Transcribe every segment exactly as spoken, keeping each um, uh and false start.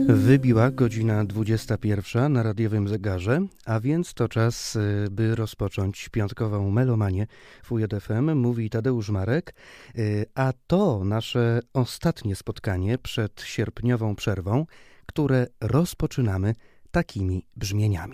Wybiła godzina dwudziesta pierwsza na radiowym zegarze, a więc to czas, by rozpocząć piątkową melomanię w U J F M. Mówi Tadeusz Marek, a to nasze ostatnie spotkanie przed sierpniową przerwą, które rozpoczynamy takimi brzmieniami.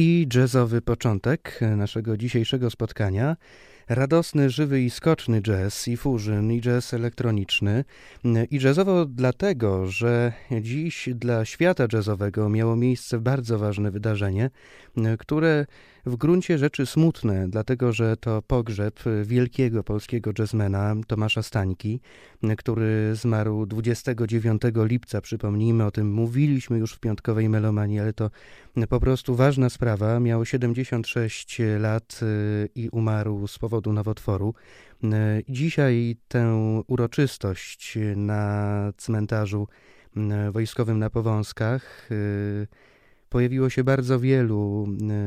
I jazzowy początek naszego dzisiejszego spotkania. Radosny, żywy i skoczny jazz, i fusion, i jazz elektroniczny. I jazzowo dlatego, że dziś dla świata jazzowego miało miejsce bardzo ważne wydarzenie, które w gruncie rzeczy smutne, dlatego że to pogrzeb wielkiego polskiego jazzmana Tomasza Stańki, który zmarł dwudziestego dziewiątego lipca. Przypomnijmy, o tym mówiliśmy już w piątkowej Melomanii, ale to po prostu ważna sprawa. Miał siedemdziesiąt sześć lat i umarł z powodu nowotworu. Dzisiaj tę uroczystość na cmentarzu wojskowym na Powązkach pojawiło się bardzo wielu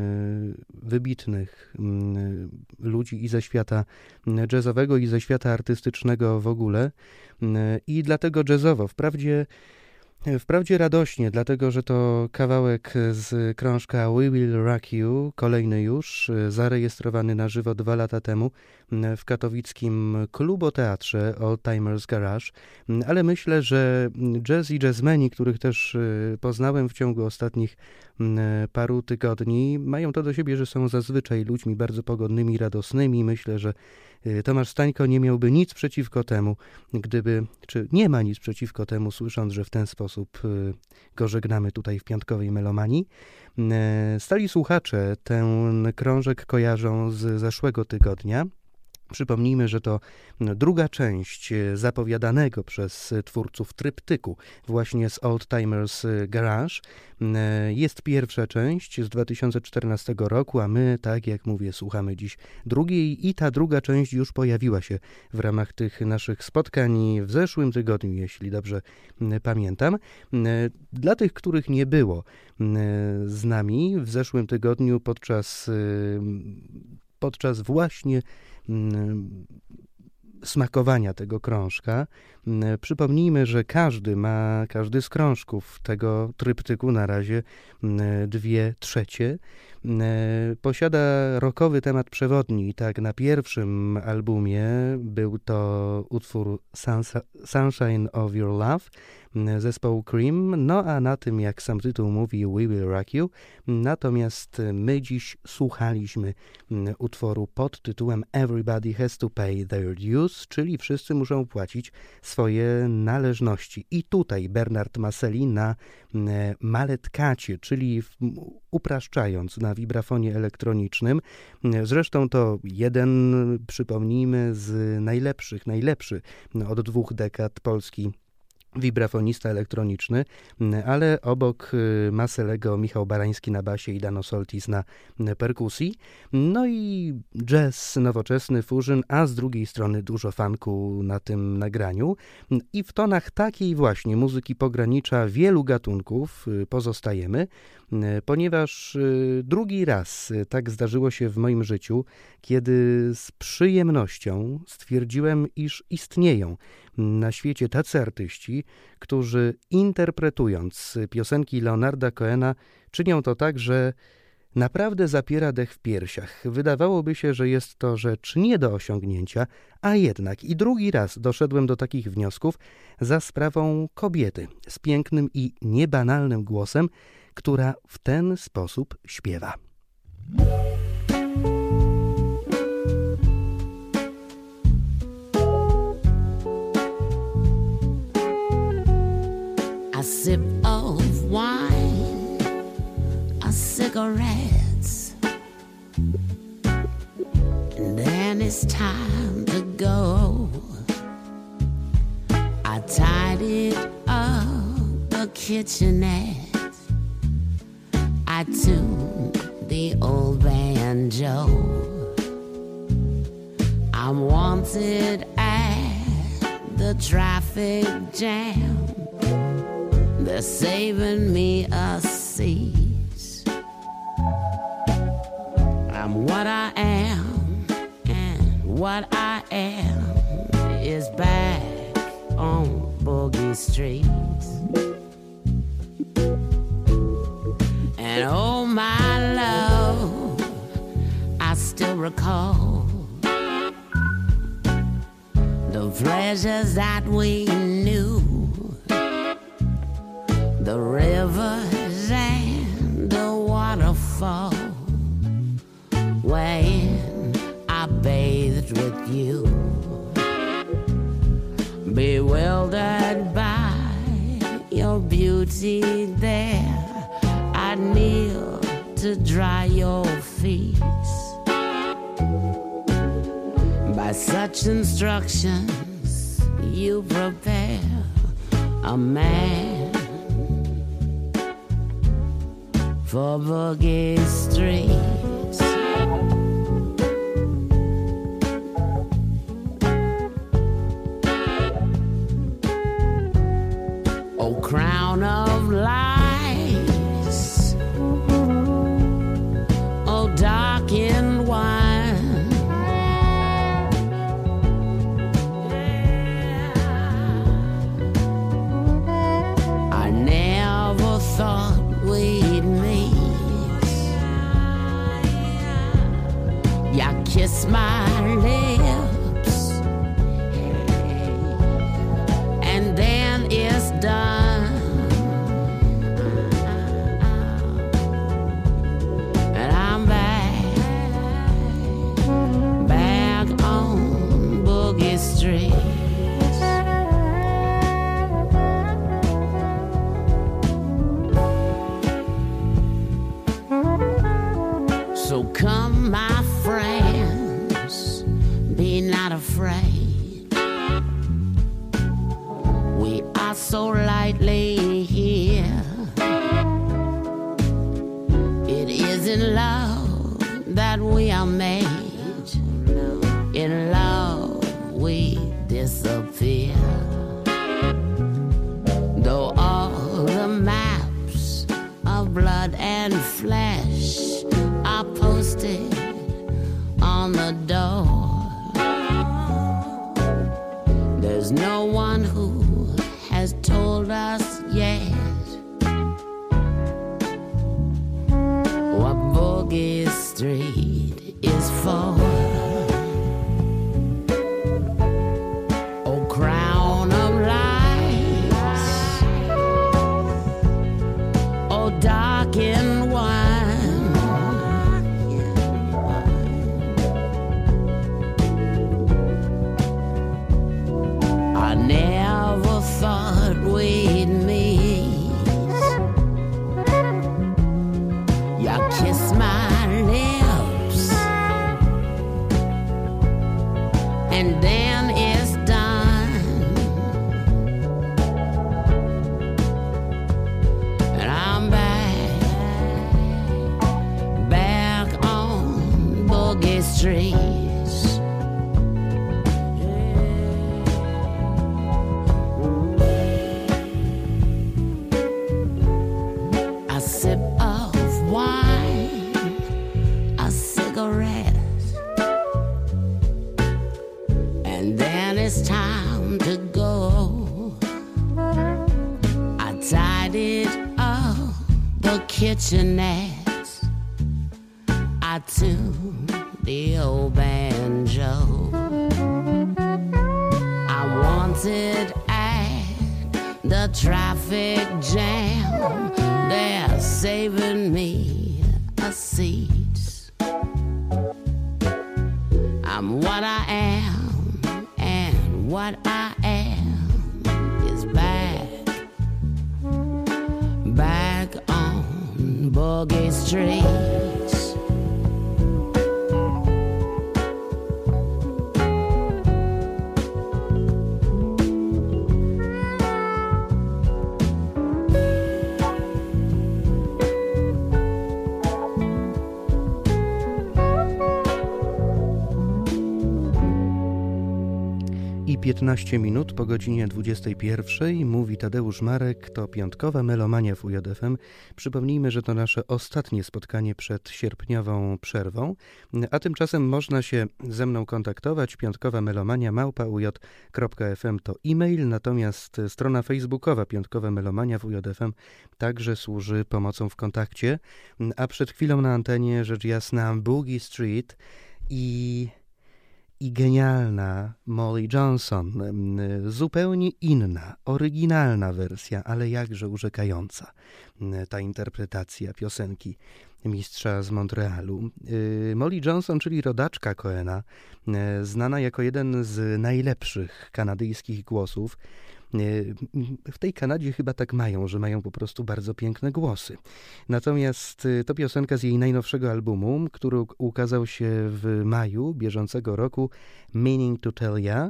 wybitnych ludzi i ze świata jazzowego, i ze świata artystycznego w ogóle. I dlatego jazzowo, wprawdzie Wprawdzie radośnie, dlatego że to kawałek z krążka We Will Rock You, kolejny już, zarejestrowany na żywo dwa lata temu w katowickim kluboteatrze Old Timers Garage, ale myślę, że jazz i jazzmeni, których też poznałem w ciągu ostatnich paru tygodni, mają to do siebie, że są zazwyczaj ludźmi bardzo pogodnymi, radosnymi. Myślę, że Tomasz Stańko nie miałby nic przeciwko temu, gdyby, czy nie ma nic przeciwko temu, słysząc, że w ten sposób go żegnamy tutaj w piątkowej Melomanii. Stali słuchacze ten krążek kojarzą z zeszłego tygodnia. Przypomnijmy, że to druga część zapowiadanego przez twórców tryptyku właśnie z Old Timers Garage. Jest pierwsza część z dwa tysiące czternastego roku, a my, tak jak mówię, słuchamy dziś drugiej i ta druga część już pojawiła się w ramach tych naszych spotkań w zeszłym tygodniu, jeśli dobrze pamiętam. Dla tych, których nie było z nami w zeszłym tygodniu podczas, podczas właśnie smakowania tego krążka. Przypomnijmy, że każdy ma, każdy z krążków tego tryptyku na razie dwie trzecie. Posiada rockowy temat przewodni. Tak, na pierwszym albumie był to utwór Sunshine of Your Love zespołu Cream, no a na tym, jak sam tytuł mówi, We Will Rock You. Natomiast my dziś słuchaliśmy utworu pod tytułem Everybody Has to Pay Their Dues, czyli wszyscy muszą płacić swoje należności. I tutaj Bernard Maselli na maletkacie, czyli upraszczając, na wibrafonie elektronicznym. Zresztą to jeden, przypomnijmy, z najlepszych, najlepszy od dwóch dekad polski wibrafonista elektroniczny, ale obok Masellego Michał Barański na basie i Dano Soltis na perkusji. No i jazz nowoczesny, fusion, a z drugiej strony dużo funku na tym nagraniu. I w tonach takiej właśnie muzyki pogranicza wielu gatunków pozostajemy, ponieważ drugi raz tak zdarzyło się w moim życiu, kiedy z przyjemnością stwierdziłem, iż istnieją na świecie tacy artyści, którzy interpretując piosenki Leonarda Cohena czynią to tak, że naprawdę zapiera dech w piersiach. Wydawałoby się, że jest to rzecz nie do osiągnięcia, a jednak i drugi raz doszedłem do takich wniosków za sprawą kobiety z pięknym i niebanalnym głosem, która w ten sposób śpiewa. A sip of wine, a cigarettes, and then it's time to go. I tidied up the kitchenette, I tuned the old banjo. I'm wanted at the traffic jam. They're saving me a seat. I'm what I am, and what I am is back on Boogie Street. And oh my love, I still recall the pleasures that we knew, the rivers and the waterfalls. when I bathed with you, bewildered by your beauty there, I kneel to dry your feet. By such instructions you prepare a man for Boogie Streets. Oh, crown of lights, oh, darkened wine, I never thought we'd meet. You kiss my lips, and then it's done, and I'm back, back on Boogie Street. So come, my friends, be not afraid. We are so lightly here. It is in love that we are made. In love we disappear. Though all the maps of blood and flesh are posted on the door, there's no one who has told us yet what Boogie Street is for. Oh, crown of lights, oh, darkened wine, I never thought we'd meet. You kiss my lips, and then it's done, and I'm back, back on Boogie Streets. A sip of wine, a cigarette, and then it's time to go. I tidied up the kitchenette, I tuned the old banjo. I wanted at the traffic jam, they're saving me a seat. I'm what I am, and what I am is back, back on Boogie Streets. I piętnaście minut po godzinie dwudziestej pierwszej mówi Tadeusz Marek, to piątkowa Melomania w U J F M. Przypomnijmy, że to nasze ostatnie spotkanie przed sierpniową przerwą, a tymczasem można się ze mną kontaktować. Piątkowa Melomania małpa u j kropka f m to e-mail, natomiast strona facebookowa Piątkowa Melomania w U J F M także służy pomocą w kontakcie. A przed chwilą na antenie rzecz jasna Boogie Street i... i genialna Molly Johnson, zupełnie inna, oryginalna wersja, ale jakże urzekająca ta interpretacja piosenki mistrza z Montrealu. Molly Johnson, czyli rodaczka Cohena, znana jako jeden z najlepszych kanadyjskich głosów. W tej Kanadzie chyba tak mają, że mają po prostu bardzo piękne głosy. Natomiast to piosenka z jej najnowszego albumu, który ukazał się w maju bieżącego roku, Meaning to Tell Ya.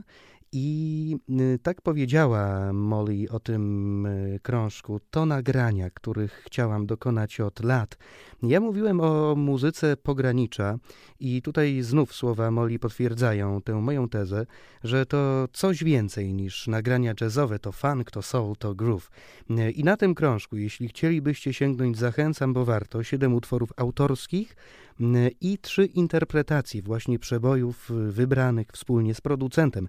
I tak powiedziała Molly o tym krążku. To nagrania, których chciałam dokonać od lat. Ja mówiłem o muzyce pogranicza i tutaj znów słowa Molly potwierdzają tę moją tezę, że to coś więcej niż nagrania jazzowe, to funk, to soul, to groove. I na tym krążku, jeśli chcielibyście sięgnąć, zachęcam, bo warto, siedem utworów autorskich i trzy interpretacje właśnie przebojów wybranych wspólnie z producentem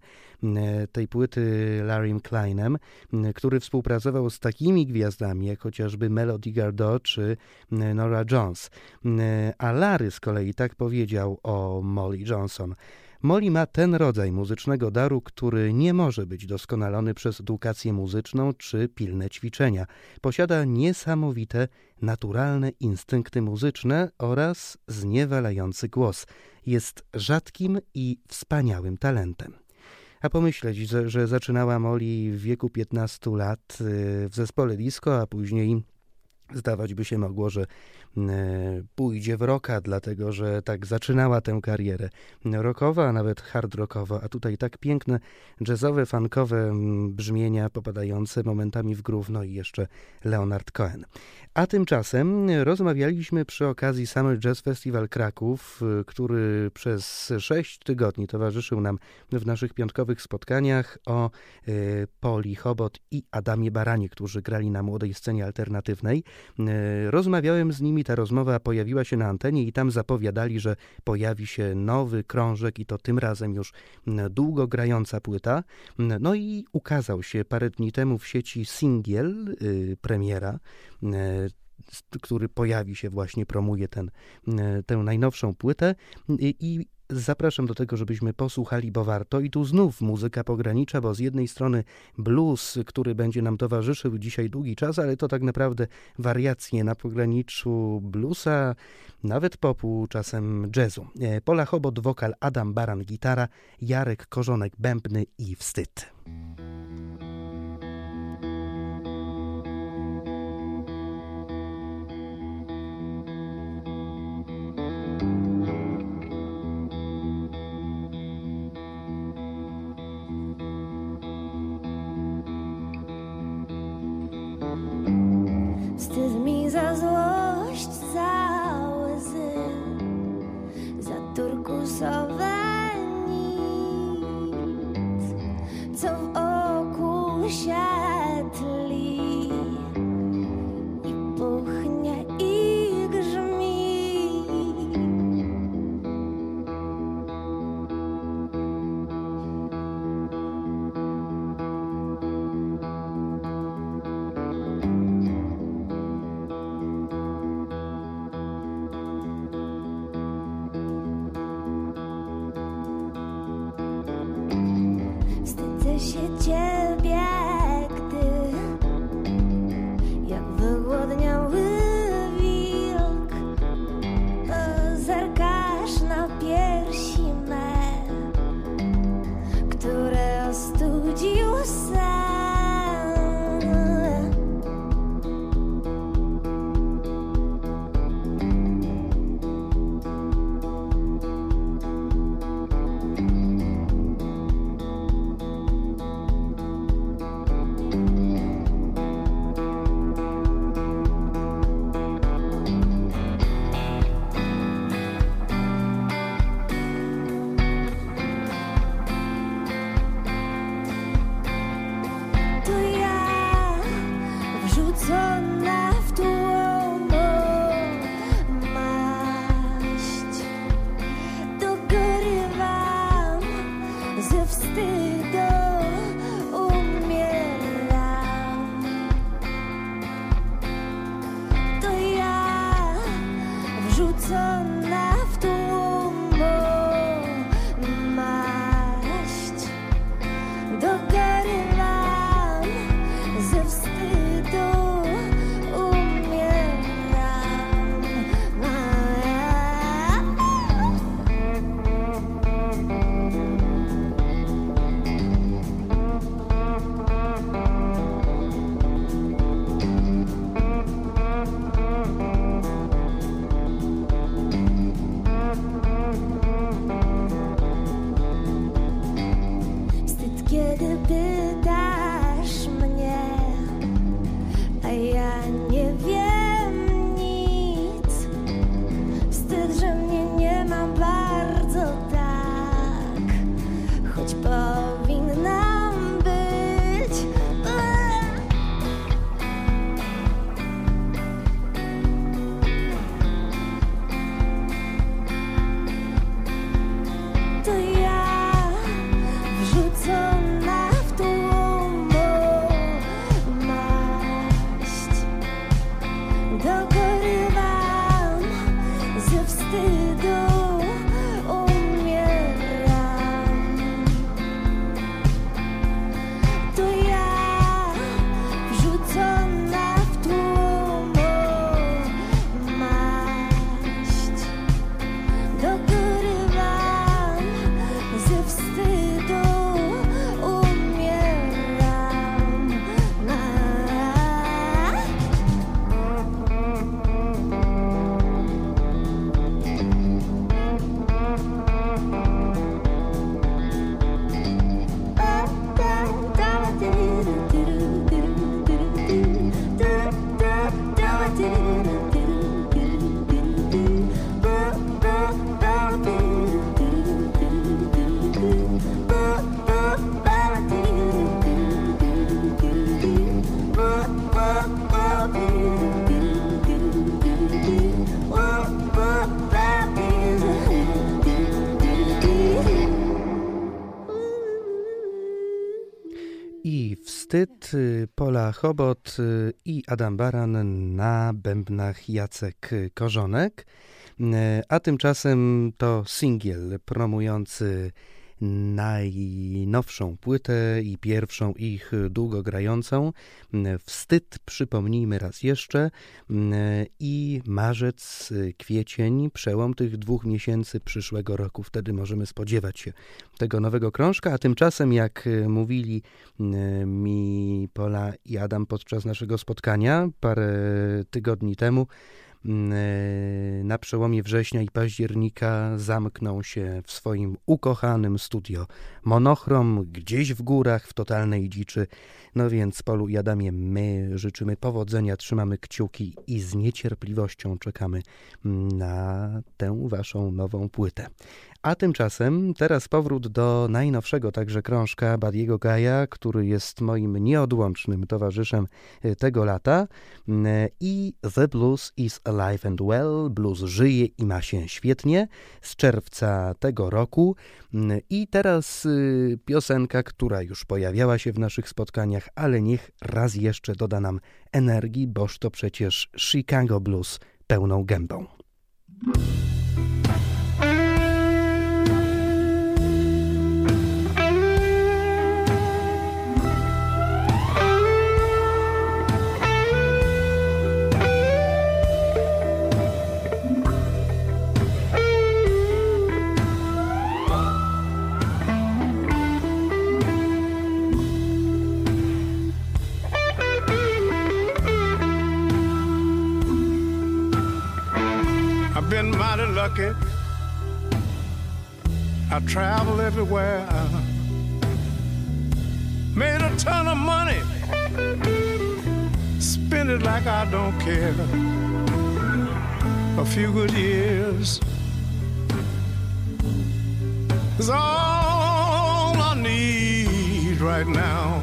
tej płyty, Larrym Kleinem, który współpracował z takimi gwiazdami jak chociażby Melody Gardot czy Norah Jones. A Larry z kolei tak powiedział o Molly Johnson. Molly ma ten rodzaj muzycznego daru, który nie może być doskonalony przez edukację muzyczną czy pilne ćwiczenia. Posiada niesamowite, naturalne instynkty muzyczne oraz zniewalający głos. Jest rzadkim i wspaniałym talentem. A pomyśleć, że, że zaczynała Molly w wieku piętnastu lat w zespole disco, a później zdawać by się mogło, że pójdzie w rocka, dlatego że tak zaczynała tę karierę rockowa, a nawet hard rockowa, a tutaj tak piękne jazzowe, funkowe brzmienia popadające momentami w groove, no i jeszcze Leonard Cohen. A tymczasem rozmawialiśmy przy okazji Summer Jazz Festival Kraków, który przez sześć tygodni towarzyszył nam w naszych piątkowych spotkaniach, o y, Poli Chobot i Adamie Baranie, którzy grali na młodej scenie alternatywnej. Y, rozmawiałem z nimi, ta rozmowa pojawiła się na antenie i tam zapowiadali, że pojawi się nowy krążek i to tym razem już długo grająca płyta. No i ukazał się parę dni temu w sieci singiel, y, premiera, y, który pojawi się właśnie, promuje ten, tę najnowszą płytę i, i zapraszam do tego, żebyśmy posłuchali, bo warto. I tu znów muzyka pogranicza, bo z jednej strony blues, który będzie nam towarzyszył dzisiaj długi czas, ale to tak naprawdę wariacje na pograniczu bluesa, nawet popu, czasem jazzu. Pola Chobot, wokal, Adam Baran, gitara, Jarek Korzonek, bębny i wstyd. Wstyd mi za złość, za łzy, za turkusowe nic, co w oku się tli i puchnie i grzmi. Wstydzę się ciebie, gdy jak wygłodniały wilk zerkasz na piersi me, które ostudził sen. Wstyd, Pola Chobot i Adam Baran, na bębnach Jacek Korzonek. A tymczasem to singiel promujący najnowszą płytę i pierwszą ich długo grającą. Wstyd, przypomnijmy raz jeszcze. I marzec, kwiecień, przełom tych dwóch miesięcy przyszłego roku. Wtedy możemy spodziewać się tego nowego krążka, a tymczasem, jak mówili mi Pola i Adam podczas naszego spotkania parę tygodni temu, na przełomie września i października zamkną się w swoim ukochanym studio Monochrom, gdzieś w górach, w totalnej dziczy. No więc, Polu i Adamie, my życzymy powodzenia, trzymamy kciuki i z niecierpliwością czekamy na tę waszą nową płytę. A tymczasem teraz powrót do najnowszego także krążka Buddy'ego Guy'a, który jest moim nieodłącznym towarzyszem tego lata. I The Blues is Alive and Well. Blues żyje i ma się świetnie, z czerwca tego roku. I teraz piosenka, która już pojawiała się w naszych spotkaniach, ale niech raz jeszcze doda nam energii, boż to przecież Chicago Blues pełną gębą. Been mighty lucky. I travel everywhere. Made a ton of money. Spend it like I don't care. A few good years is all I need right now.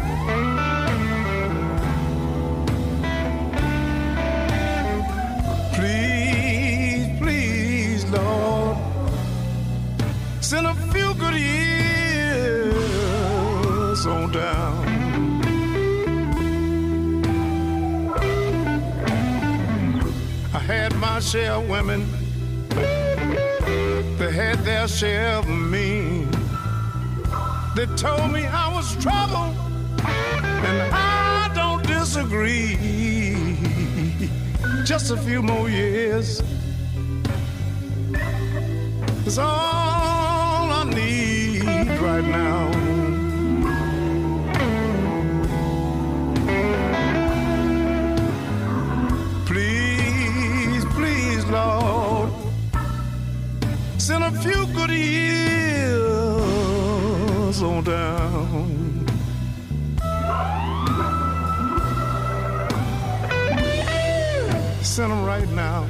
Lord, send a few good years on down. I had my share of women, they had their share of me. They told me I was trouble, and I don't disagree. Just a few more years is all I need right now. Please, please, Lord, send a few good years on down. Send them right now.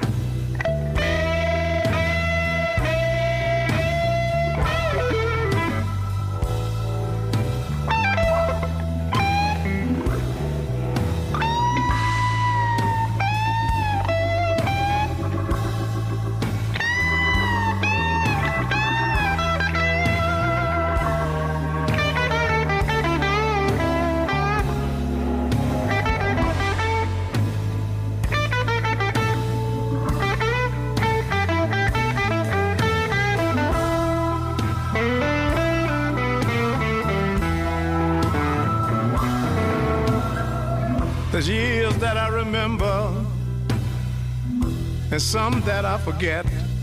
There's years that I remember and some that I forget.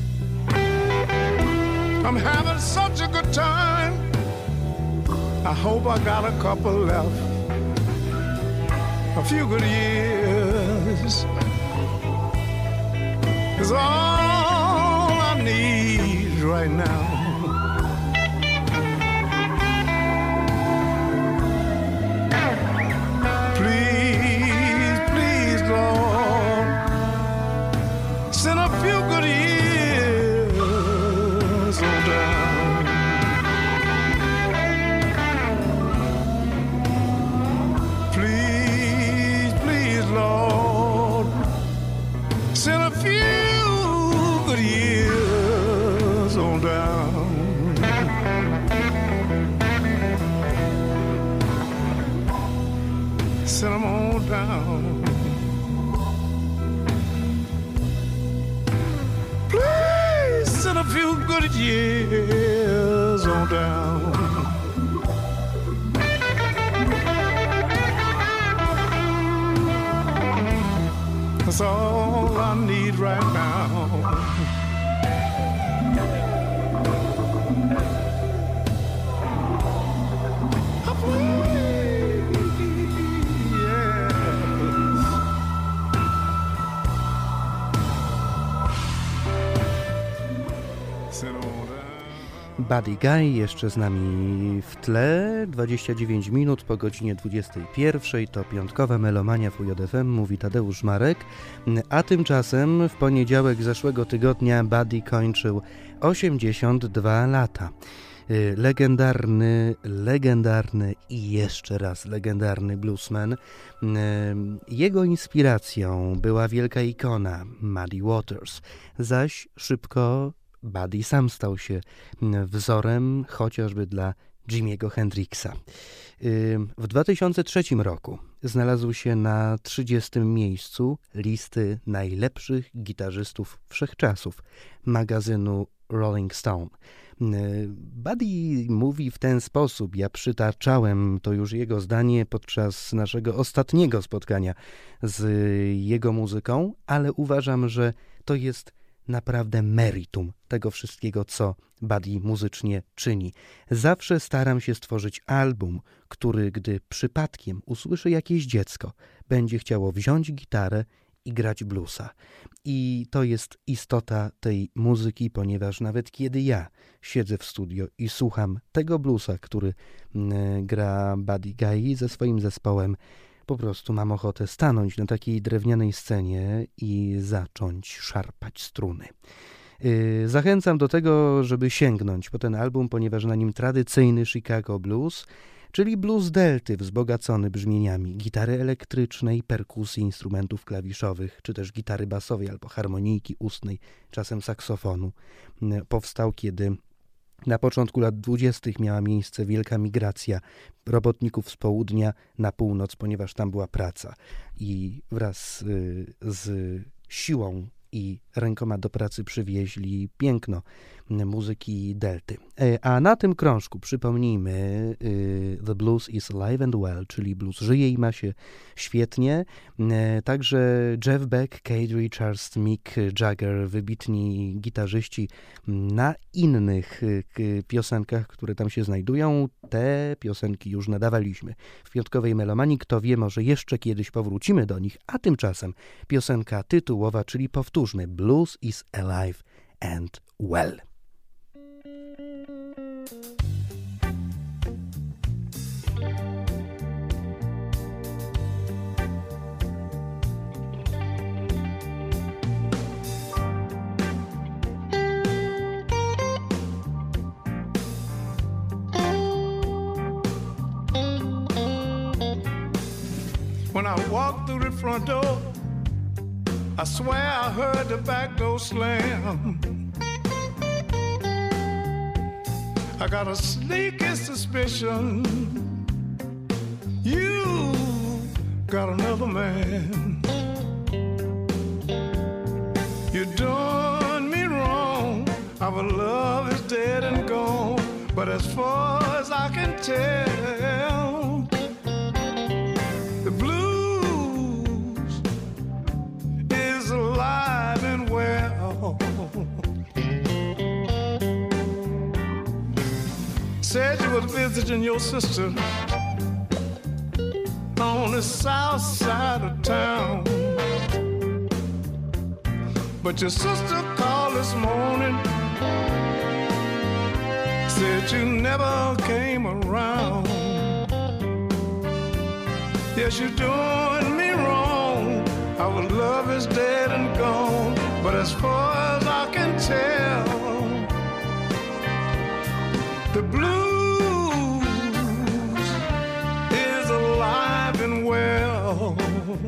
I'm having such a good time. I hope I got a couple left. A few good years is all I need right now. Send a few good years on down. Please, please, Lord, send a few good years on down. good years on down. That's all I need right now. Buddy Guy jeszcze z nami w tle, dwadzieścia dziewięć minut po godzinie dwudziestej pierwszej, to piątkowa melomania w U J F M, mówi Tadeusz Marek, a tymczasem w poniedziałek zeszłego tygodnia Buddy kończył osiemdziesiąt dwa lata. Legendarny, legendarny i jeszcze raz legendarny bluesman. Jego inspiracją była wielka ikona Muddy Waters, zaś szybko Buddy sam stał się wzorem chociażby dla Jimiego Hendrixa. W dwa tysiące trzecim roku znalazł się na trzydziestym miejscu listy najlepszych gitarzystów wszechczasów magazynu Rolling Stone. Buddy mówi w ten sposób, ja przytaczałem to już jego zdanie podczas naszego ostatniego spotkania z jego muzyką, ale uważam, że to jest naprawdę meritum tego wszystkiego, co Buddy muzycznie czyni. Zawsze staram się stworzyć album, który, gdy przypadkiem usłyszy jakieś dziecko, będzie chciało wziąć gitarę i grać bluesa. I to jest istota tej muzyki, ponieważ nawet kiedy ja siedzę w studio i słucham tego bluesa, który gra Buddy Guy ze swoim zespołem, po prostu mam ochotę stanąć na takiej drewnianej scenie i zacząć szarpać struny. Yy, zachęcam do tego, żeby sięgnąć po ten album, ponieważ na nim tradycyjny Chicago blues, czyli blues delty wzbogacony brzmieniami gitary elektrycznej, perkusji, instrumentów klawiszowych, czy też gitary basowej albo harmonijki ustnej, czasem saksofonu. Yy, powstał, kiedy na początku lat dwudziestych miała miejsce wielka migracja robotników z południa na północ, ponieważ tam była praca i wraz y, z siłą i rękoma do pracy przywieźli piękno muzyki delty. A na tym krążku przypomnijmy y, The Blues is Alive and Well, czyli blues żyje i ma się świetnie. Y, także Jeff Beck, Keith Richards, Mick Jagger, wybitni gitarzyści na innych y, piosenkach, które tam się znajdują. Te piosenki już nadawaliśmy w piątkowej melomanii. Kto wie, może jeszcze kiedyś powrócimy do nich, a tymczasem piosenka tytułowa, czyli powtórzmy Blues is Alive and Well. When I walked through the front door, I swear I heard the back door slam. I got a sneaky suspicion you got another man. You done me wrong. Our love is dead and gone. But as far as I can tell, the blues is alive and well. Said you were visiting your sister on the south side of town, but your sister called this morning, said you never came around. Yes, you're doing me wrong. Our love is dead and gone. But as far as I can tell, the blues is alive and well.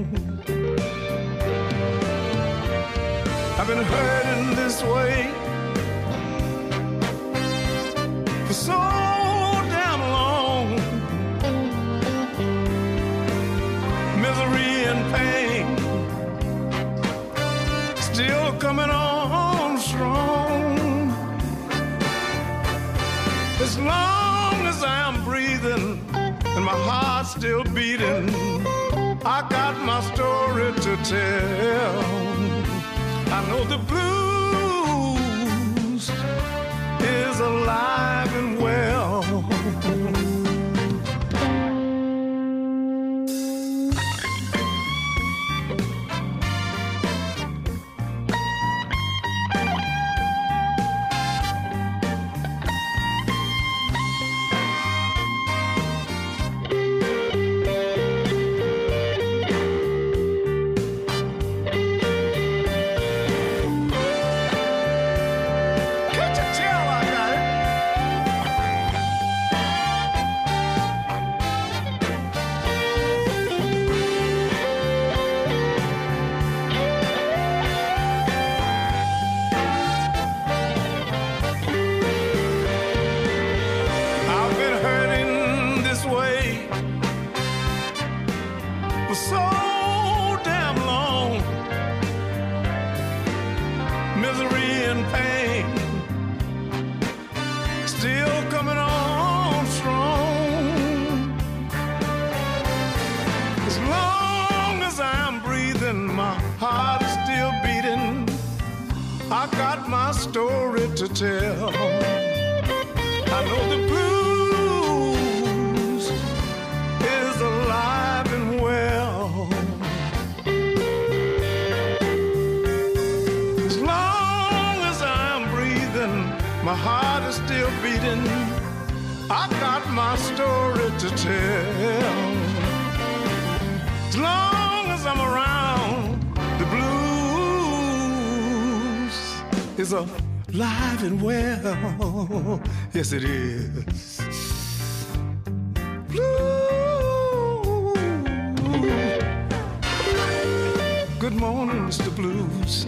I've been hurting this way for so damn long. Misery and pain still coming on. As long as I am breathing and my heart's still beating, I got my story to tell. I know the blues is alive and well. To tell. I know the blues is alive and well. As long as I'm breathing, my heart is still beating. I got my story to tell. As long as I'm around, the blues is a alive and well, yes it is. Blue. Good morning, Mister Blues.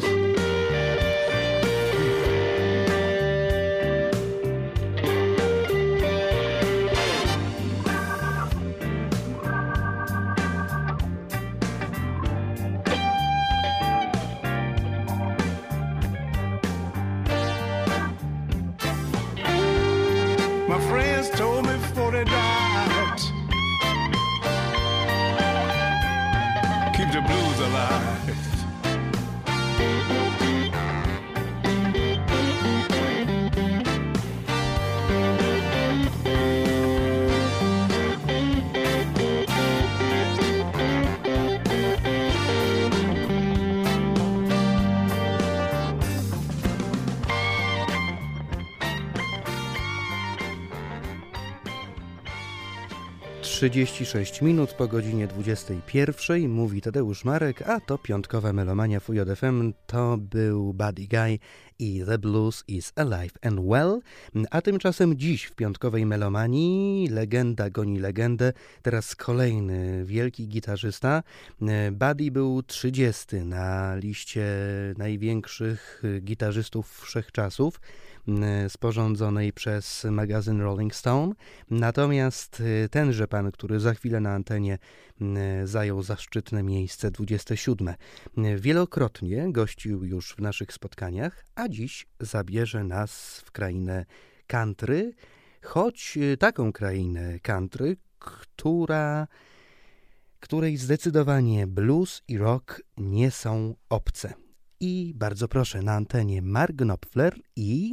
trzydzieści sześć minut po godzinie dwudziestej pierwszej, mówi Tadeusz Marek, a to piątkowa melomania w U J F M. To był Buddy Guy i The Blues is Alive and Well. A tymczasem dziś w piątkowej melomanii legenda goni legendę. Teraz kolejny wielki gitarzysta. Buddy był trzydziesty na liście największych gitarzystów wszechczasów, sporządzonej przez magazyn Rolling Stone. Natomiast tenże pan, który za chwilę na antenie zajął zaszczytne miejsce dwudzieste siódme. Wielokrotnie gościł już w naszych spotkaniach, a dziś zabierze nas w krainę country, choć taką krainę country, która, której zdecydowanie blues i rock nie są obce. I bardzo proszę, na antenie Mark Knopfler i...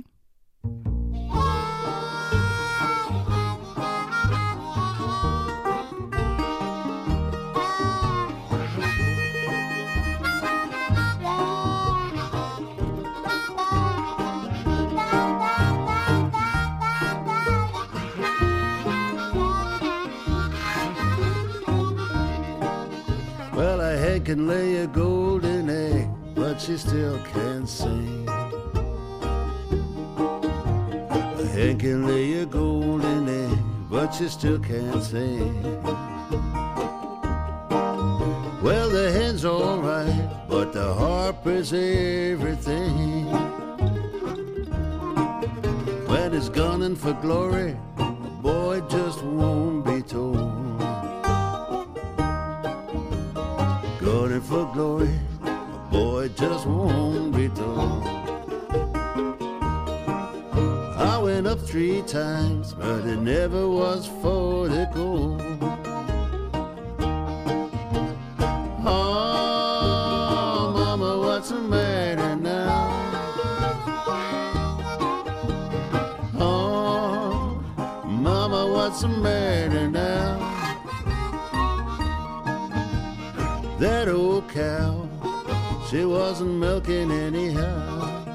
Well, a hen can lay a golden egg, but she still can't sing. A hen can lay a golden egg, but she still can't sing. Well, the hen's all right, but the harp is everything. When it's gunning for glory, the boy just won't be told. Gunning for glory, a boy just won't be told. I went went up three times, but it never was for the gold. Oh, mama, what's the matter now? Oh, mama, what's the matter now? That old cow, she wasn't milking anyhow.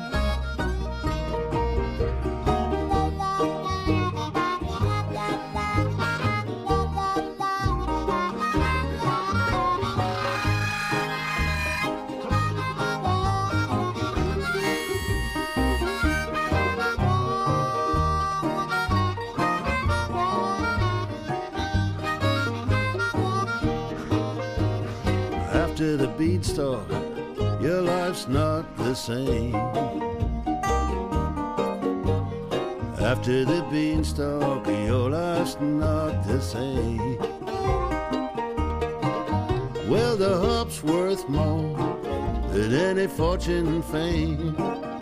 After the beanstalk, your life's not the same. After the beanstalk, your life's not the same. Well, the hop's worth more than any fortune and fame.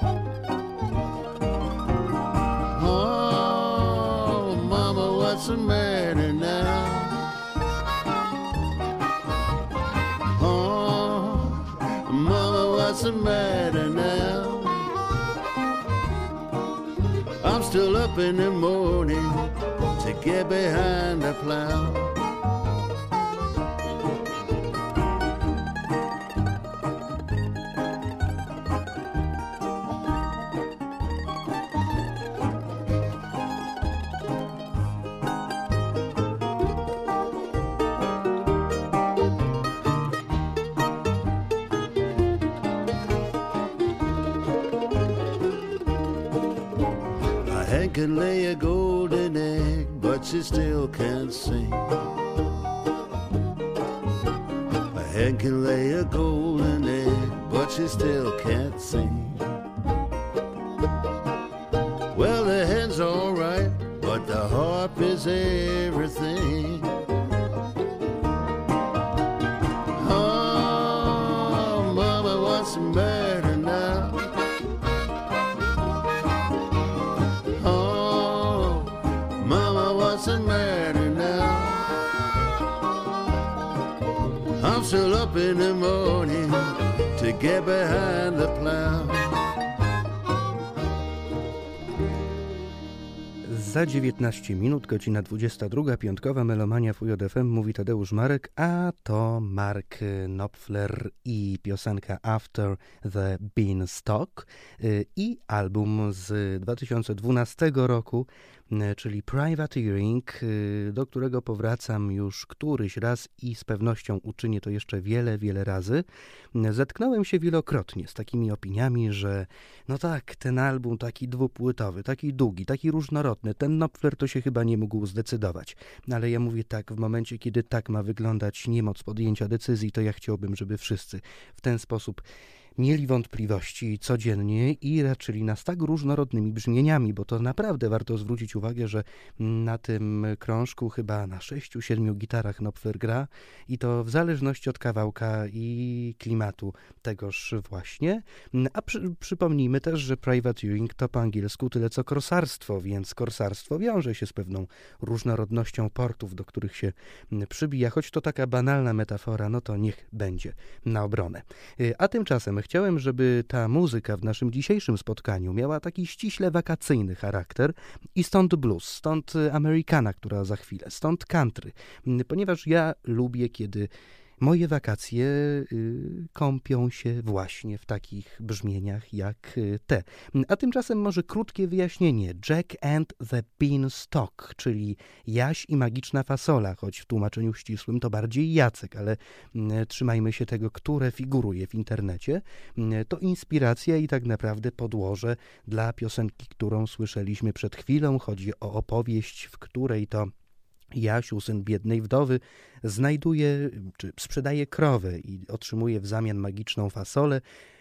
Oh, mama, what's the matter now? What's the matter now? I'm still up in the morning to get behind the plow. Can lay a golden egg, but she still can't sing. A hen can lay a golden egg, but she still can't sing. Well, the hen's all right, but the harp is everything. Oh, mama, what's the matter now? What's the matter now? I'm still up in the morning to get behind the plow. Za dziewiętnaście minut, godzina dwudziesta druga, piątkowa Melomania w U J F M, mówi Tadeusz Marek, a to Mark Knopfler i piosenka After the Beanstalk i album z dwa tysiące dwunastego roku, czyli Privateering, do którego powracam już któryś raz i z pewnością uczynię to jeszcze wiele, wiele razy. Zetknąłem się wielokrotnie z takimi opiniami, że no tak, ten album taki dwupłytowy, taki długi, taki różnorodny, ten Knopfler to się chyba nie mógł zdecydować. Ale ja mówię tak, w momencie, kiedy tak ma wyglądać niemoc podjęcia decyzji, to ja chciałbym, żeby wszyscy w ten sposób mieli wątpliwości codziennie i raczyli nas tak różnorodnymi brzmieniami, bo to naprawdę warto zwrócić uwagę, że na tym krążku chyba na sześciu, siedmiu gitarach Knopfler gra i to w zależności od kawałka i klimatu tegoż właśnie. A przy, przypomnijmy też, że privateering to po angielsku tyle co korsarstwo, więc korsarstwo wiąże się z pewną różnorodnością portów, do których się przybija, choć to taka banalna metafora, no to niech będzie na obronę. A tymczasem chciałem, żeby ta muzyka w naszym dzisiejszym spotkaniu miała taki ściśle wakacyjny charakter i stąd blues, stąd Amerykana, która za chwilę, stąd country, ponieważ ja lubię, kiedy moje wakacje y, kąpią się właśnie w takich brzmieniach jak y, te. A tymczasem może krótkie wyjaśnienie. Jack and the Beanstalk, czyli Jaś i magiczna fasola, choć w tłumaczeniu ścisłym to bardziej Jacek, ale y, trzymajmy się tego, które figuruje w internecie. Y, to inspiracja i tak naprawdę podłoże dla piosenki, którą słyszeliśmy przed chwilą. Chodzi o opowieść, w której to Jasiu, syn biednej wdowy, znajduje czy sprzedaje krowę i otrzymuje w zamian magiczną fasolę,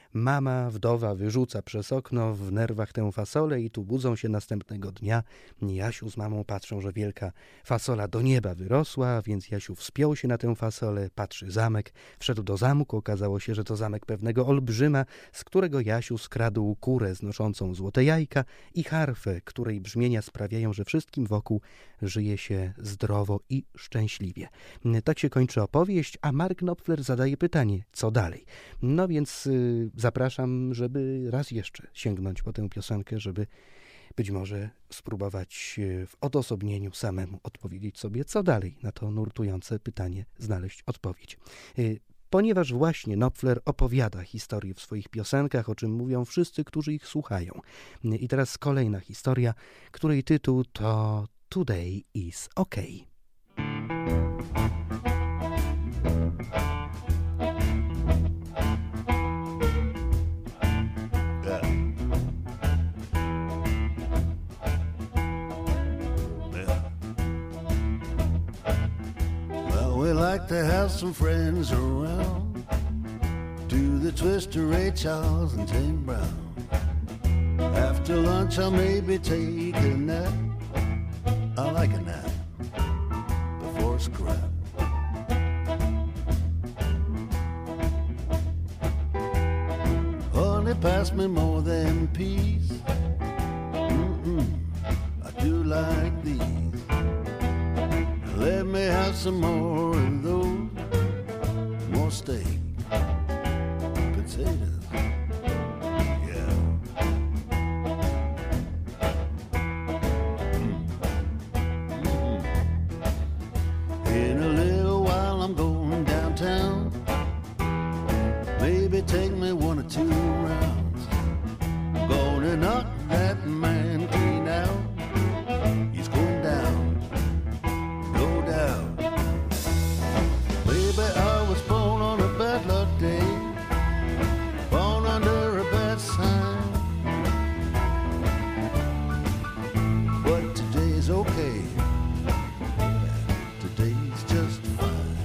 Mama, wdowa, wyrzuca przez okno w nerwach tę fasolę i tu budzą się następnego dnia. Jasiu z mamą patrzą, że wielka fasola do nieba wyrosła, więc Jasiu wspiął się na tę fasolę, patrzy zamek, wszedł do zamku, okazało się, że to zamek pewnego olbrzyma, z którego Jasiu skradł kurę znoszącą złote jajka i harfę, której brzmienia sprawiają, że wszystkim wokół żyje się zdrowo i szczęśliwie. Tak się kończy opowieść, a Mark Knopfler zadaje pytanie, co dalej? No więc y, zapraszam, żeby raz jeszcze sięgnąć po tę piosenkę, żeby być może spróbować w odosobnieniu samemu odpowiedzieć sobie, co dalej na to nurtujące pytanie, znaleźć odpowiedź. Y, Ponieważ właśnie Knopfler opowiada historię w swoich piosenkach, o czym mówią wszyscy, którzy ich słuchają. I teraz kolejna historia, której tytuł to Today is Okay. We like to have some friends around. Do the Twister, Ray Charles, and Tim Brown. After lunch, I'll maybe take a nap. I like a nap before scrap. Honey, pass me more than peas. Mm-mm, I do like these. Let me have some more of those. More steak, potatoes, yeah. Mm-hmm. In a little while I'm going downtown. Maybe take me one or two rounds. Gonna knock that man clean out. He's going down. Baby, I was born on a bad luck day, born under a bad sign. But today's okay, today's just fine.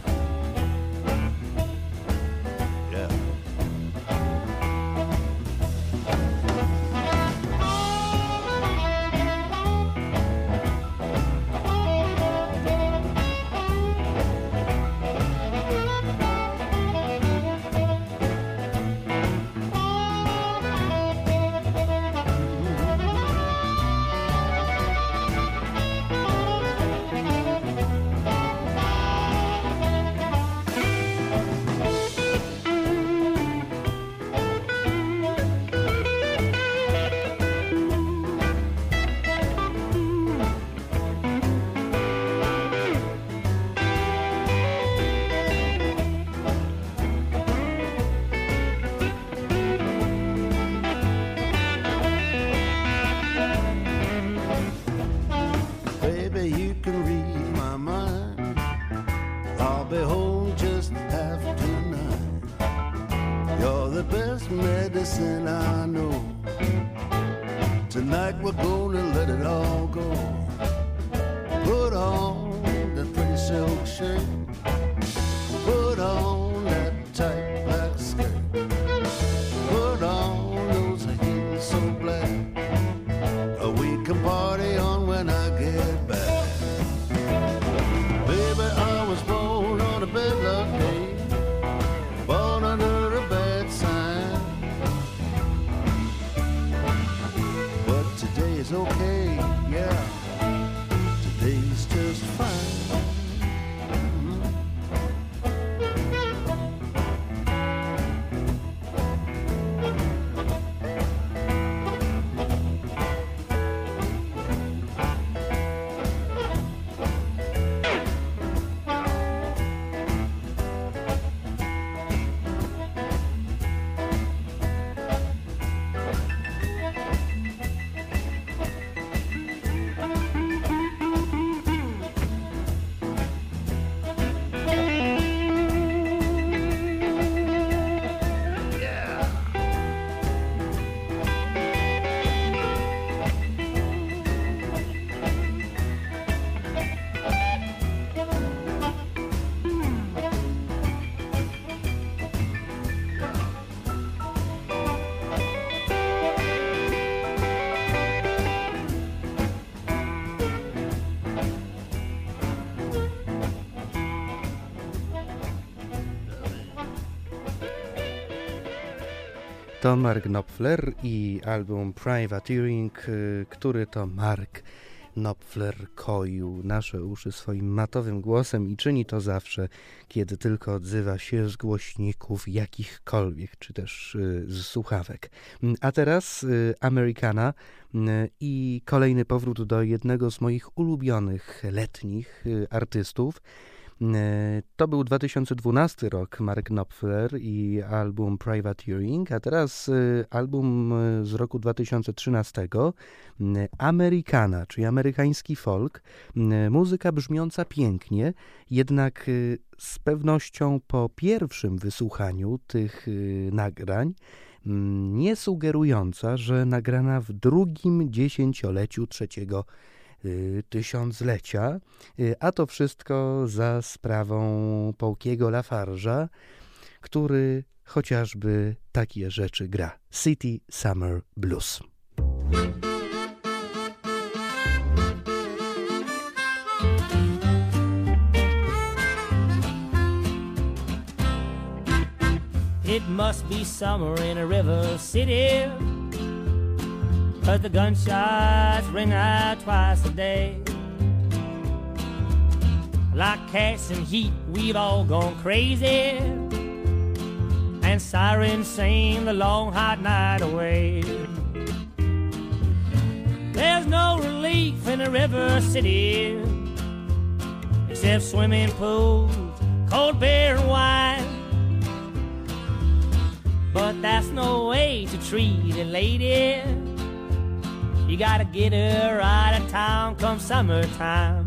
Yeah. Medicine I know. Tonight we're gonna let it all go. Put on that pretty silk shirt. Put on that tight black skirt. Put on those heels so black. We can party on when I get back. Baby, I was born on a bad luck day, born under a bad sign. Today's okay, yeah. Today's just fine. Mm-hmm. To Mark Knopfler i album Privateering, który to Mark Knopfler koił nasze uszy swoim matowym głosem i czyni to zawsze, kiedy tylko odzywa się z głośników jakichkolwiek, czy też z słuchawek. A teraz Americana i kolejny powrót do jednego z moich ulubionych letnich artystów. To był dwa tysiące dwunasty rok, Mark Knopfler i album Privateering, a teraz album z roku dwa tysiące trzynastego, Americana, czyli amerykański folk, muzyka brzmiąca pięknie, jednak z pewnością po pierwszym wysłuchaniu tych nagrań nie sugerująca, że nagrana w drugim dziesięcioleciu trzeciego tysiąclecia, a to wszystko za sprawą Paukiego Lafarge'a, który chociażby takie rzeczy gra. City Summer Blues. It must be summer in a river city, 'cause the gunshots ring out twice a day. Like cats in heat, we've all gone crazy, and sirens sing the long hot night away. There's no relief in a river city, except swimming pools, cold beer and wine. But that's no way to treat a lady. You gotta get her out of town come summertime.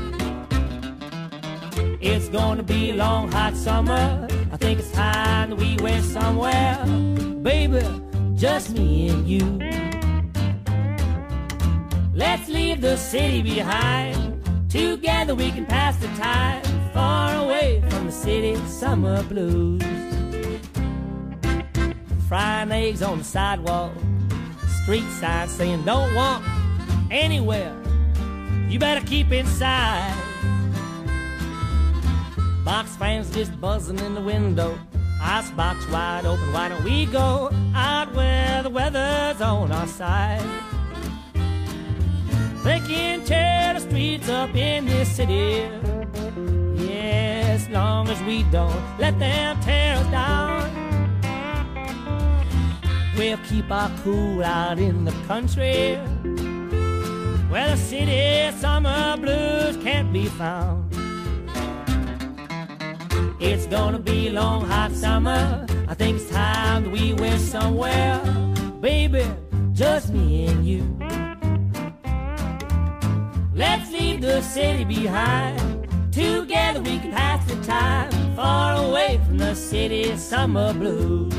It's gonna be a long hot summer. I think it's time that we went somewhere, baby, just me and you. Let's leave the city behind. Together we can pass the time, far away from the city summer blues. Frying eggs on the sidewalk, street signs saying don't walk anywhere, you better keep inside. Box fans just buzzing in the window, icebox wide open, why don't we go out where the weather's on our side? They can tear the streets up in this city, yeah, as long as we don't let them tear us down. We'll keep our cool out in the country, where the city summer blues can't be found. It's gonna be a long hot summer. I think it's time that we went somewhere, baby, just me and you. Let's leave the city behind. Together we can pass the time, far away from the city summer blues.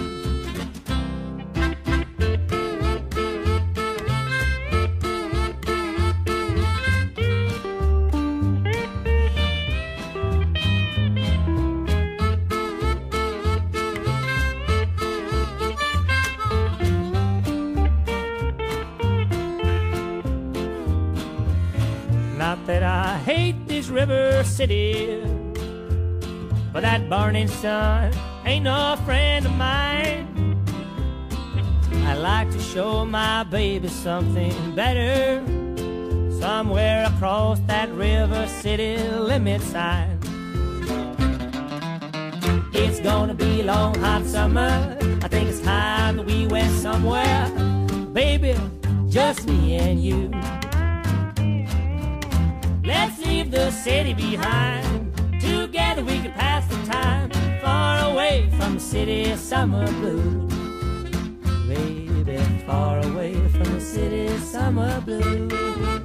That I hate this river city, but that burning sun ain't no friend of mine. I like to show my baby something better, somewhere across that river city limit sign. It's gonna be a long hot summer. I think it's time that we went somewhere, baby, just me and you. Let's leave the city behind. Together we can pass the time, far away from the city summer blues. Baby, far away from the city summer blues.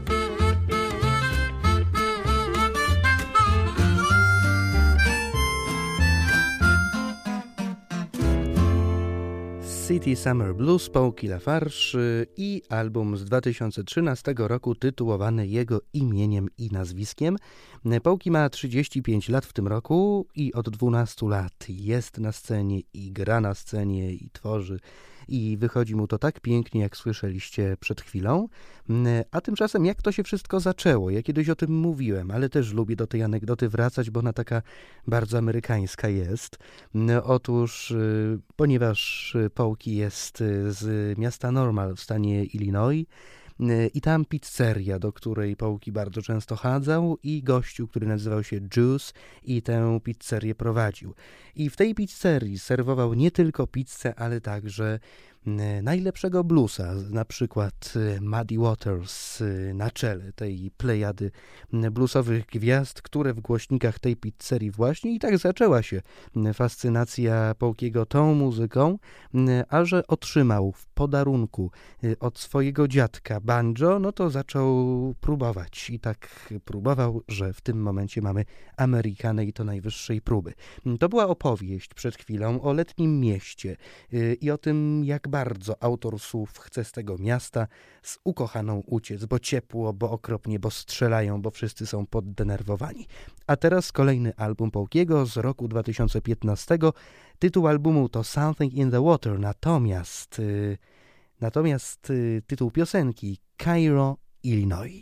City Summer Blues, Pauki Lafarge i album z dwa tysiące trzynastego roku tytułowany jego imieniem i nazwiskiem. Pauki ma trzydzieści pięć lat w tym roku i od dwunastu lat jest na scenie i gra na scenie i tworzy i wychodzi mu to tak pięknie, jak słyszeliście przed chwilą. A tymczasem jak to się wszystko zaczęło? Ja kiedyś o tym mówiłem, ale też lubię do tej anegdoty wracać, bo ona taka bardzo amerykańska jest. Otóż, ponieważ Pałki jest z miasta Normal w stanie Illinois, i tam pizzeria, do której Pałki bardzo często chadzał, i gościu, który nazywał się Juice i tę pizzerię prowadził. I w tej pizzerii serwował nie tylko pizzę, ale także najlepszego bluesa, na przykład Muddy Waters na czele tej plejady bluesowych gwiazd, które w głośnikach tej pizzerii właśnie, i tak zaczęła się fascynacja Pałkiego tą muzyką, a że otrzymał w podarunku od swojego dziadka banjo, no to zaczął próbować i tak próbował, że w tym momencie mamy Amerykanę i to najwyższej próby. To była opowieść przed chwilą o letnim mieście i o tym, jak bardzo autor słów chce z tego miasta z ukochaną uciec, bo ciepło, bo okropnie, bo strzelają, bo wszyscy są poddenerwowani. A teraz kolejny album Pałkiego z roku dwa tysiące piętnastego. Tytuł albumu to Something in the Water, natomiast, yy, natomiast yy, tytuł piosenki Cairo, Illinois.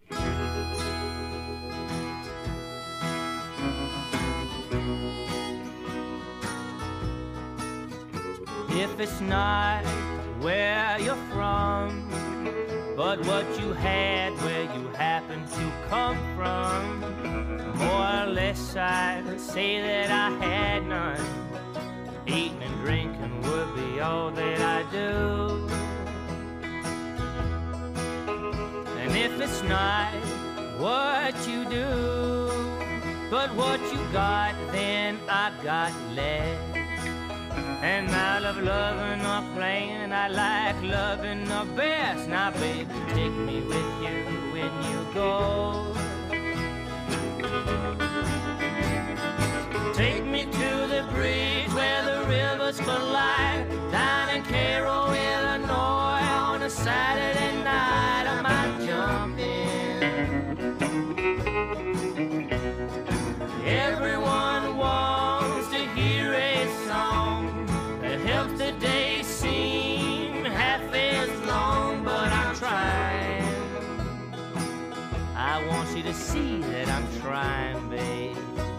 If it's not where you're from, but what you had where you happen to come from, more or less I'd say that I had none. Eating and drinking would be all that I do. And if it's not what you do, but what you got, then I got less. And I love loving or playing, I like loving the best. Now baby, take me with you when you go. Take me to the bridge where the rivers collide, down in Cairo, Illinois, on a Saturday night. I might jump in. Everyone wants to hear a song that helps the day seem half as long, but I'm trying. I want you to see that I'm trying, babe.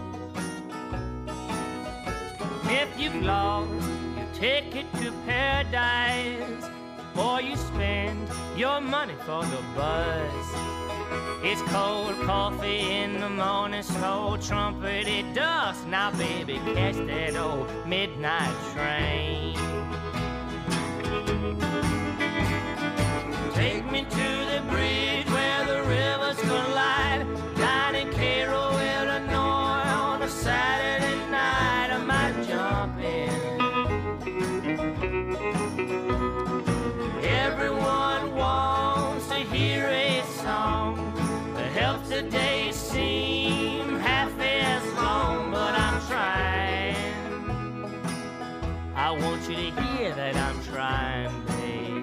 If you've lost your ticket to paradise, or you spend your money for the buzz, it's cold coffee in the morning, slow trumpeted dust. Now baby, catch that old midnight train. Take me to the bridge where the rivers collide, down in Cairo, Illinois, on a Saturday night. I might jump in. Everyone wants to hear a song that helps the day seem half as long, but I'm trying. I want you to hear that I'm trying, babe.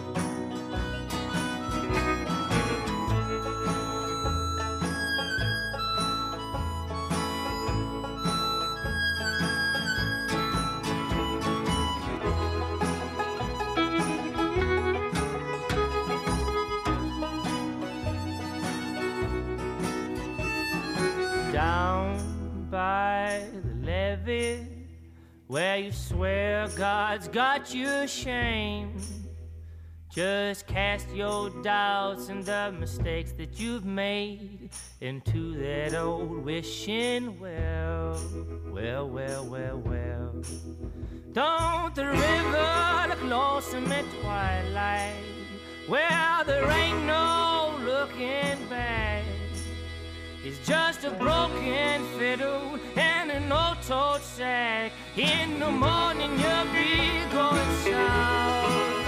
Down by the levee, where you swear God's got you ashamed, just cast your doubts and the mistakes that you've made into that old wishing well, well, well, well, well. Don't the river look lonesome at twilight, well, there ain't no looking back. It's just a broken fiddle and an old-toed sack. In the morning you'll be going south.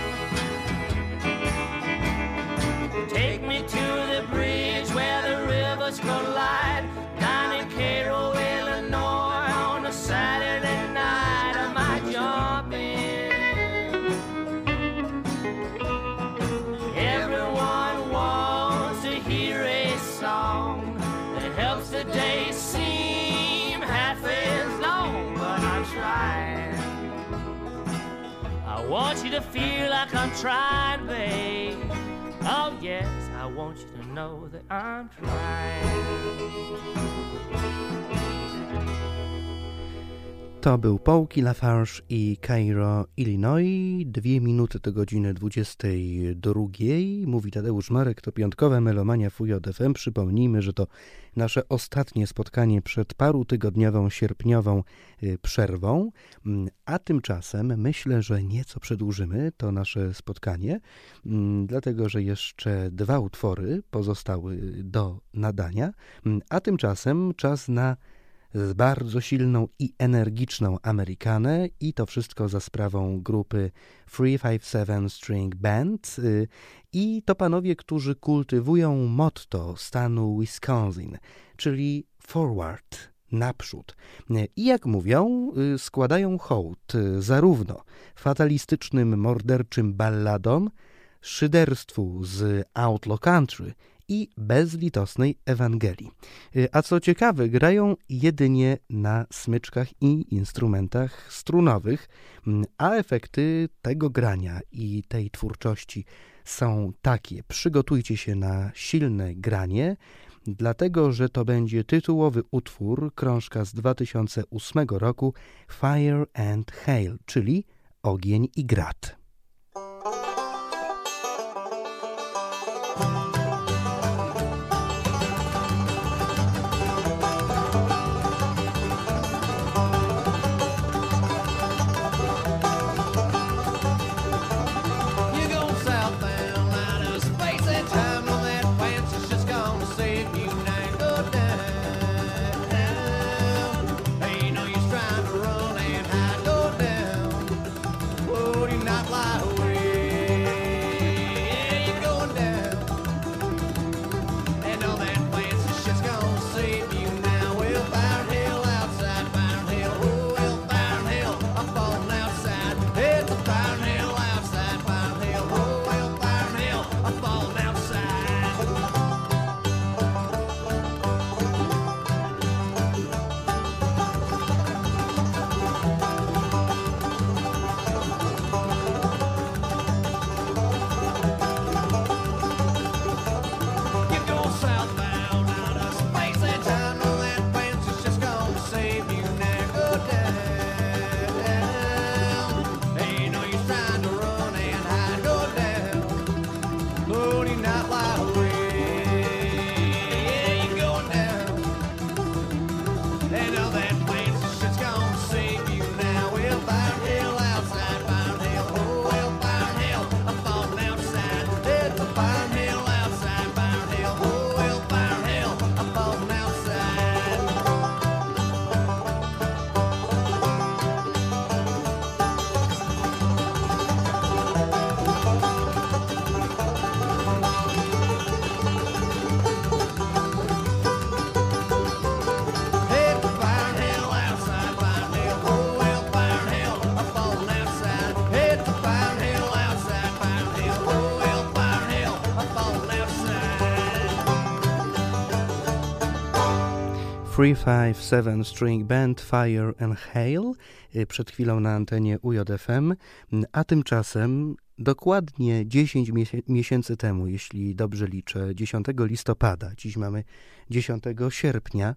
Take me to the bridge where the rivers collide, down in Cairo, Illinois, on a Saturday night. I might jump in. Everyone wants to hear a song that helps the day seem half as long, but I'm trying. I want to feel like I'm trying, babe. Oh yes, I want you to know that I'm trying. To był Pauki Lafarge i Cairo, Illinois. Dwie minuty do godziny dwudziestej drugiej. Mówi Tadeusz Marek, to piątkowa Melomania W J F M. Przypomnijmy, że to nasze ostatnie spotkanie przed parutygodniową, sierpniową przerwą. A tymczasem myślę, że nieco przedłużymy to nasze spotkanie, dlatego że jeszcze dwa utwory pozostały do nadania. A tymczasem czas na z bardzo silną i energiczną Amerykanę i to wszystko za sprawą grupy three five seven String Band i to panowie, którzy kultywują motto stanu Wisconsin, czyli forward, naprzód. I jak mówią, składają hołd zarówno fatalistycznym, morderczym balladom, szyderstwu z outlaw country i bezlitosnej Ewangelii. A co ciekawe, grają jedynie na smyczkach i instrumentach strunowych, a efekty tego grania i tej twórczości są takie. Przygotujcie się na silne granie, dlatego że to będzie tytułowy utwór, krążka z dwa tysiące ósmego roku Fire and Hail, czyli Ogień i Grat. three five seven String Band, Fire and Hail, przed chwilą na antenie U J F M, a tymczasem dokładnie dziesięć miesięcy temu, jeśli dobrze liczę, dziesiątego listopada, dziś mamy dziesiątego sierpnia,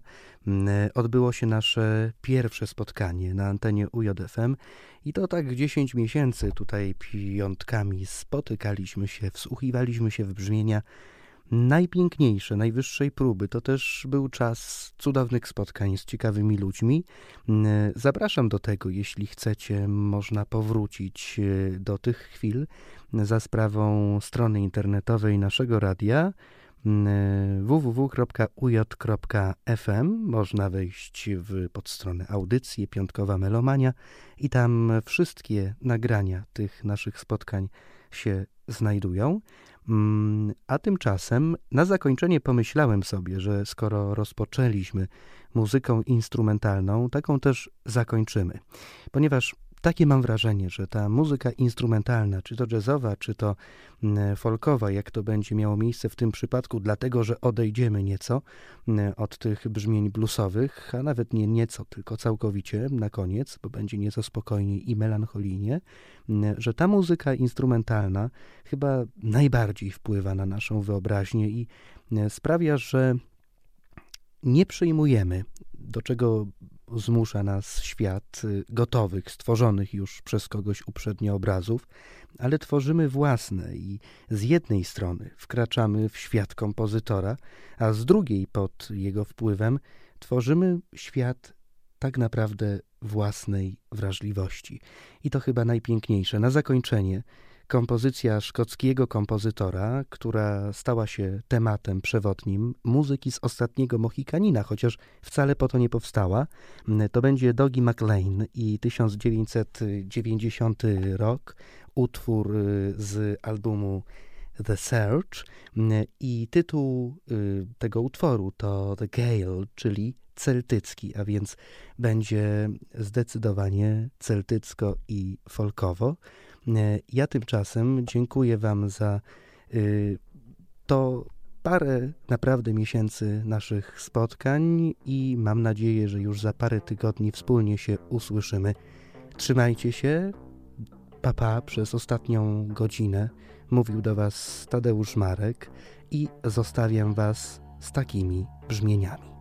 odbyło się nasze pierwsze spotkanie na antenie U J F M i to tak dziesięć miesięcy tutaj piątkami spotykaliśmy się, wsłuchiwaliśmy się w brzmienia najpiękniejsze, najwyższej próby. To też był czas cudownych spotkań z ciekawymi ludźmi. Zapraszam do tego, jeśli chcecie, można powrócić do tych chwil za sprawą strony internetowej naszego radia w w w kropka u j kropka f m. Można wejść w podstronę audycje Piątkowa Melomania i tam wszystkie nagrania tych naszych spotkań się znajdują. A tymczasem na zakończenie pomyślałem sobie, że skoro rozpoczęliśmy muzyką instrumentalną, taką też zakończymy. Ponieważ takie mam wrażenie, że ta muzyka instrumentalna, czy to jazzowa, czy to folkowa, jak to będzie miało miejsce w tym przypadku, dlatego, że odejdziemy nieco od tych brzmień bluesowych, a nawet nie nieco, tylko całkowicie na koniec, bo będzie nieco spokojniej i melancholijnie, że ta muzyka instrumentalna chyba najbardziej wpływa na naszą wyobraźnię i sprawia, że nie przyjmujemy, do czego zmusza nas świat, gotowych, stworzonych już przez kogoś uprzednio obrazów, ale tworzymy własne i z jednej strony wkraczamy w świat kompozytora, a z drugiej pod jego wpływem tworzymy świat tak naprawdę własnej wrażliwości. I to chyba najpiękniejsze. Na zakończenie kompozycja szkockiego kompozytora, która stała się tematem przewodnim muzyki z Ostatniego Mohikanina, chociaż wcale po to nie powstała. To będzie Dougie MacLean i tysiąc dziewięćset dziewięćdziesiąty rok, utwór z albumu The Search i tytuł tego utworu to The Gale, czyli celtycki, a więc będzie zdecydowanie celtycko i folkowo. Ja tymczasem dziękuję Wam za y, to parę naprawdę miesięcy naszych spotkań i mam nadzieję, że już za parę tygodni wspólnie się usłyszymy. Trzymajcie się, pa, pa, przez ostatnią godzinę mówił do Was Tadeusz Marek i zostawiam Was z takimi brzmieniami.